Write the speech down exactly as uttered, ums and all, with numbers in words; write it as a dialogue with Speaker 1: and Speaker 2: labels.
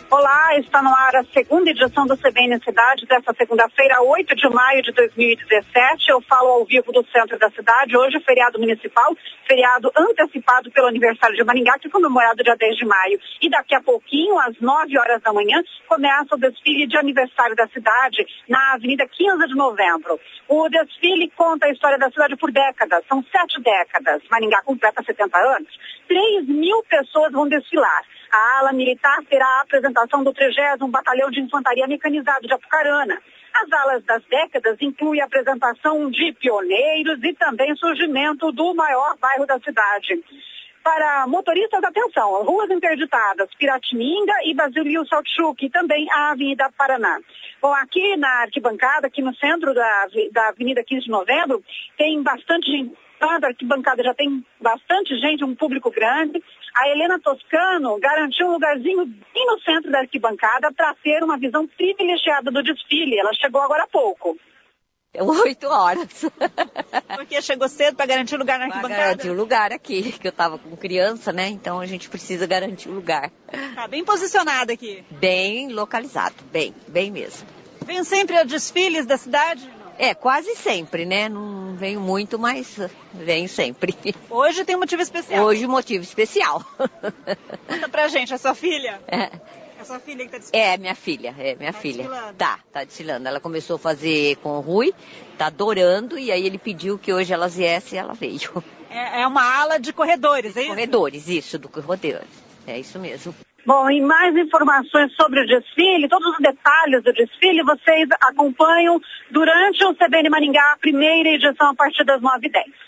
Speaker 1: Olá, está no ar a segunda edição do C B N Cidade, desta segunda-feira, oito de maio de dois mil e dezessete. Eu falo ao vivo do centro da cidade. Hoje, feriado municipal, feriado antecipado pelo aniversário de Maringá, que é comemorado dia dez de maio. E daqui a pouquinho, às nove horas da manhã, começa o desfile de aniversário da cidade na Avenida quinze de novembro. O desfile conta a história da cidade por décadas, são sete décadas. Maringá completa setenta anos. três mil pessoas vão desfilar. A ala militar terá a apresentação do trigésimo Batalhão de Infantaria Mecanizado de Apucarana. As alas das décadas incluem a apresentação de pioneiros e também surgimento do maior bairro da cidade. Para motoristas, atenção, ruas interditadas, Piratininga e Basílio Saltchuk, e também a Avenida Paraná. Bom, aqui na arquibancada, aqui no centro da, da Avenida quinze de novembro, tem bastante gente. A arquibancada já tem bastante gente, um público grande. A Helena Toscano garantiu um lugarzinho bem no centro da arquibancada para ter uma visão privilegiada do desfile. Ela chegou agora há pouco.
Speaker 2: Oito horas.
Speaker 3: Porque chegou cedo para garantir o lugar na arquibancada?
Speaker 2: Para garantir o lugar aqui, que eu estava com criança, né? Então a gente precisa garantir o lugar.
Speaker 3: Tá bem posicionada aqui.
Speaker 2: Bem localizado, bem, bem mesmo.
Speaker 3: Vem sempre a desfiles da cidade?
Speaker 2: É, quase sempre, né? Não venho muito, mas venho sempre.
Speaker 3: Hoje tem um motivo especial?
Speaker 2: Hoje um motivo especial.
Speaker 3: Conta pra gente, a sua filha?
Speaker 2: É.
Speaker 3: É a sua filha que tá desfilando?
Speaker 2: É, minha filha, é minha
Speaker 3: tá
Speaker 2: filha.
Speaker 3: Desfilando.
Speaker 2: Tá, tá desfilando. Ela começou a fazer com o Rui, tá adorando, e aí ele pediu que hoje elas viessem e ela veio.
Speaker 3: É, é uma ala de corredores, é isso?
Speaker 2: Corredores, isso, do corredores. É isso mesmo.
Speaker 1: Bom, e mais informações sobre o desfile, todos os detalhes do desfile, vocês acompanham durante o C B N Maringá, a primeira edição, a partir das nove e dez.